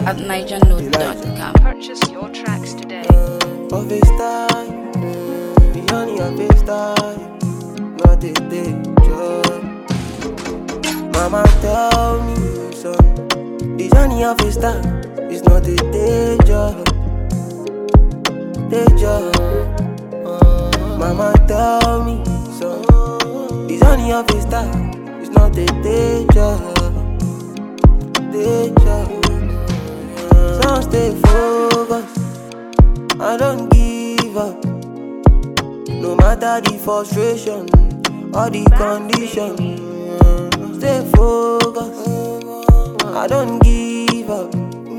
at nigernote.com. Purchase your tracks today. Of his time, the honey of his time, not a day job. Mama tell me, son, the honey of his time is not a day job. Day job. Mama tell me, son, the honey of his time is not a day job. Day job. So stay focused. I don't give up. No matter the frustration or the condition. Stay focused. I don't give up.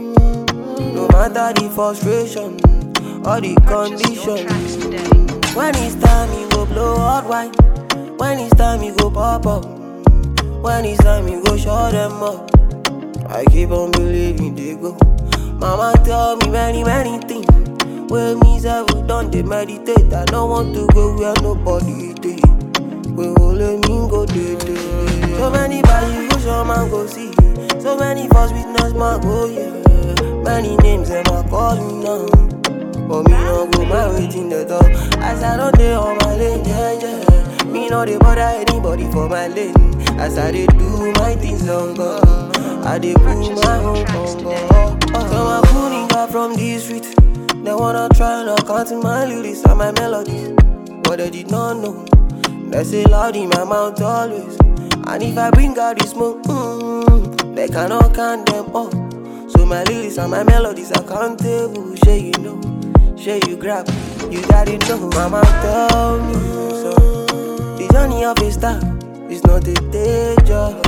No matter the frustration or the Purchase your tracks condition. today. When it's time, you go blow hot wine. When it's time, you go pop up. When it's time, you go show them up. I keep on believing they go. Mama tell me many, many things. Where me self done they meditate. I don't want to go where nobody dey. Where only me go day. So many bad you go man go see. So many false witness man go yeah. Many names them a call me now. But me no go my waiting the door. As I don't dey on my lane, yeah. Me no dey bother anybody for my lane. As I dey do my things on God, I dey put my own on God. So I'm pulling up from the street. They wanna try and count my lyrics and my melodies, but they did not know. They say loud in my mouth always. And if I bring out the smoke, they cannot count them up. So my lyrics and my melodies are countable. Sure you know, sure you grab, you gotta know. Mama tell me, so the journey of a star is not a day job.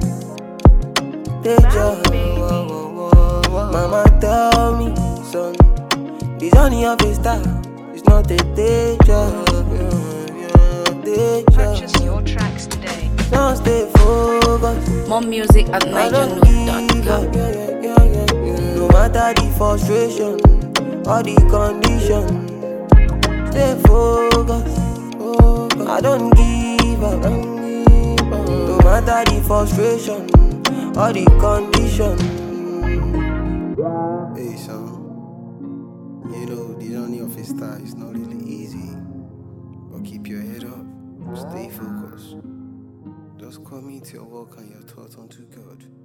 Day job. Mama tell me, son, the journey of a star is not a day job. Day job. Purchase your tracks today. Don't stay focused. More music at I don't give up. nigernote.com. No matter the frustration or the condition, stay focused. I don't give up. No matter the frustration or the condition. Hey, son. You know, the journey of a star is not really easy. But keep your head up, stay focused. Just commit your work and your thoughts unto God.